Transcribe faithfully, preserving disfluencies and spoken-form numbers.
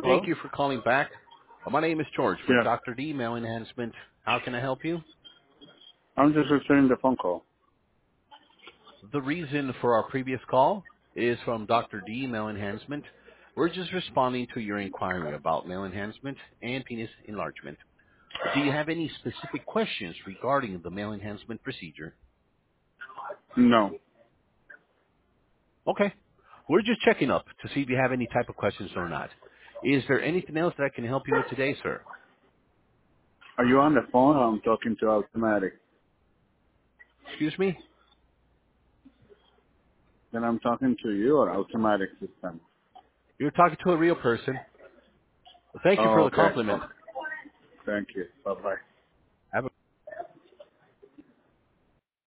Thank Hello? you for calling back. Uh, My name is George with Yeah. Doctor D Mail Enhancement. How can I help you? I'm just returning the phone call. The reason for our previous call is from Doctor D Mail Enhancement. We're just responding to your inquiry about male enhancement and penis enlargement. Do you have any specific questions regarding the male enhancement procedure? No. Okay. We're just checking up to see if you have any type of questions or not. Is there anything else that I can help you with today, sir? Are you on the phone or I'm talking to automatic? Excuse me? Then I'm talking to you or automatic system? You're talking to a real person. Thank you for Oh, the okay. compliment. Oh, thank you. Bye-bye.